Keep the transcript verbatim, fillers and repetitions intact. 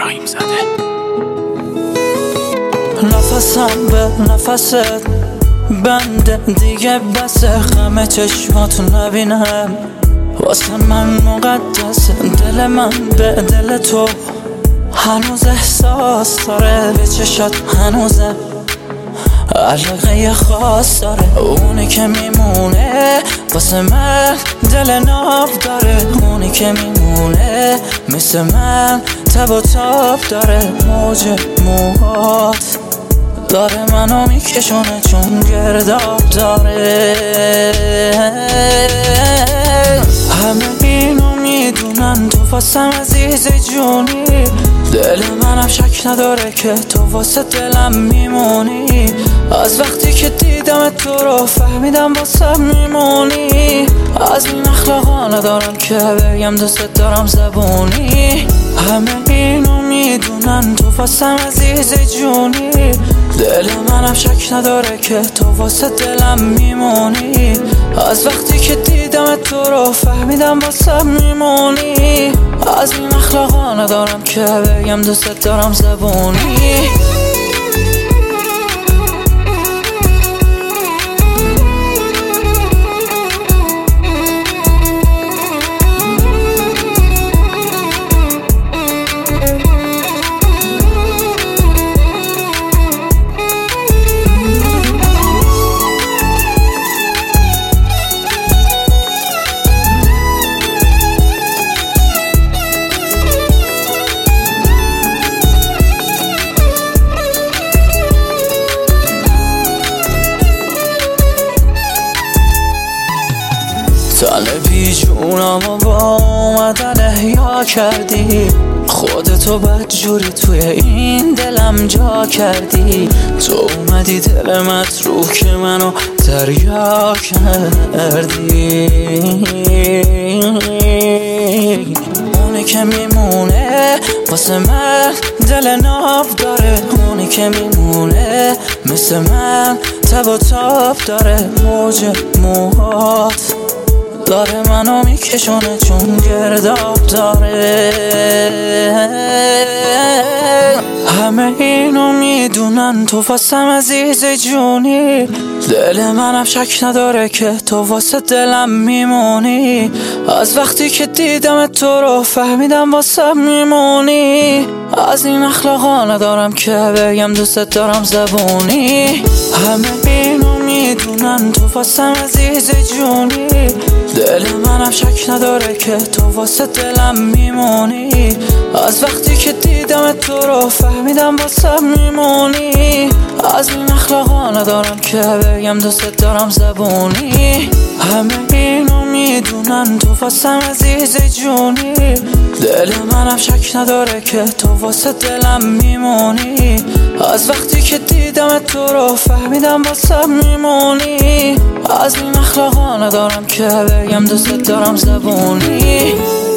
ابراهیم زاده. نفسم به نفست بنده دیگه بسه، غم چشماتو نبینم واسه من مقدسه. دل من به دل تو هنوز احساس داره، به چشات هنوزه علاقه خاص داره. اونی که میمونه واسه من دل ناب داره، اونی که میمونه مثل من تب و تاب داره. موج موهات داره منو میکشونه چون گرداب داره. همه اینو میدونن تو واسم عزیز جونی، دل منم شک نداره که تو واسه دلم میمونی. از وقتی که دیدم تو رو فهمیدم واسه میمونی. از این اخلاقا ندارم که بگم دوست دارم زبونی. همه اینو میدونن تو واسم عزیز جونی، دل منم شک نداره که تو واسه دلم میمونی. از وقتی که دیدم تو رو فهمیدم واسه میمونی. از این اخلاقا ندارم که بگم دوست دارم زبونی. تن بی جونم و با اومدن احیا کردی، خودتو بدجوری توی این دلم جا کردی. تو اومدی دل متروح که منو دریا کردی. اونی که میمونه واسه من دل ناب داره، اونی که میمونه مثل من تب و تاب داره. موج موهات داره منو میکشونه چون گرداب داره. همه اینو میدونن تو واسم عزیز جونی، دل منم شک نداره که تو واسه دلم میمونی. از وقتی که دیدم تو رو فهمیدم واسه میمونی. از این اخلاقا ندارم که بگم دوست دارم زبونی. همه اینو میدونن تو واسم عزیز جونی، دل منم شک نداره که تو واسه دلم میمونی. از وقتی که دیدم تو رو فهمیدم واسه میمونی. از این اخلاقا ندارم که بگم دوست دارم زبونی. همه اینو میدونن تو واسم عزیز جونی، دل منم شک نداره که تو واسه دلم میمونی. از وقتی که دیدم تو رو فهمیدم واسه میمونی. از این اخلاقا ندارم که بگم دوست دارم زبونی.